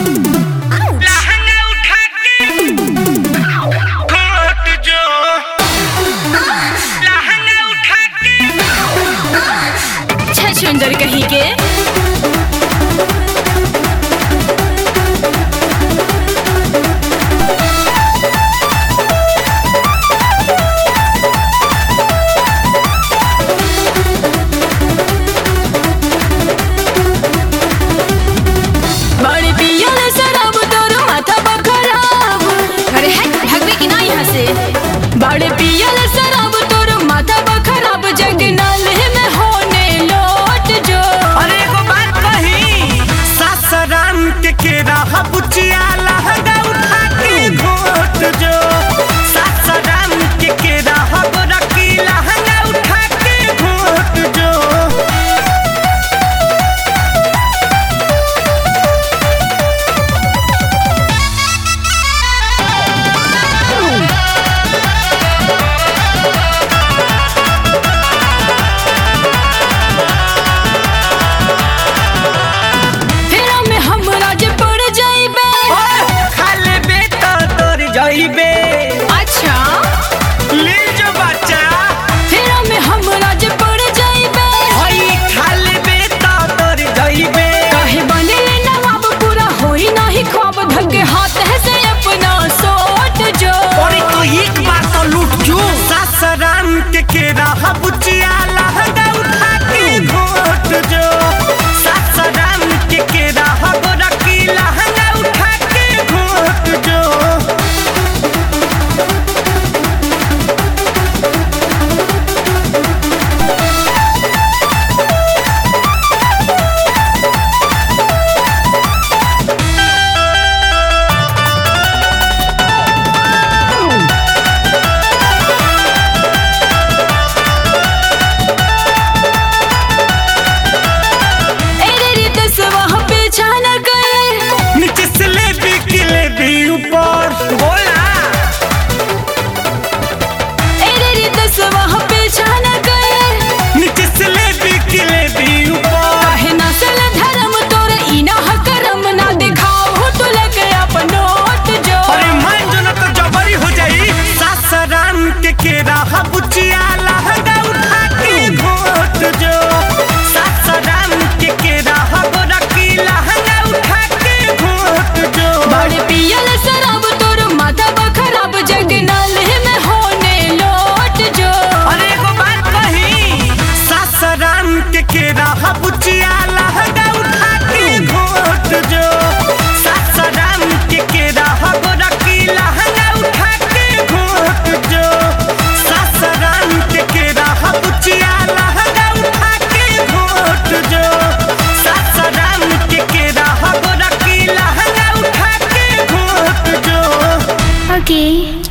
छछुंदर कहीं के बड़े पियल शराब तोर माथा बखराब जग नाले में होने लौट जो। अरे एगो बात कही सासराम के केरा बुचिया लहंगा उठा के घोट जो। सासराम के केरा गोरकी लहंगा उठा के घोट जो। अच्छा ले जो बच्चा फिर में हमरा जे पड़ जाइबे हई खा लेबे त तर जाइबे। काहे बनेले नवाब पूरा होई नाही ख्वाब धके हाथ है से अपना सोट जो। और तो एक बार तो लूट जो। सासराम के केरा बुचिया लहंगा उठा के घोट जो। सासराम के केरा गोरकी लहंगा उठा के घोट जो। ऊपर बोला एरे दस वहां पे छाना गए नीचे से ले ऊपर। काहे नस्ल धर्म तोरे इना हकरम ना दिखाओ तो लगे अपनोट जो। अरे मान जो ना तो जबरी हो जाई। सासराम के केरा बुचिया लहंगा उठा के घोट जो। सासराम के केरा गोरकी लहंगा उठा के घोट जो। बड़े पियल शराब तोर माथा बखराब जग नाले में होने लौट जो। अरे एगो बात कही सासराम के केरा बुचिया लहंगा उठा के घोट जो। सासराम के केरा गोरकी लहंगा उठा के घोट जो। सासराम के केरा बुचिया लहंगा उठा के घोट जो। सासराम के केरा गोरकी लहंगा उठा के घोट जो। ओके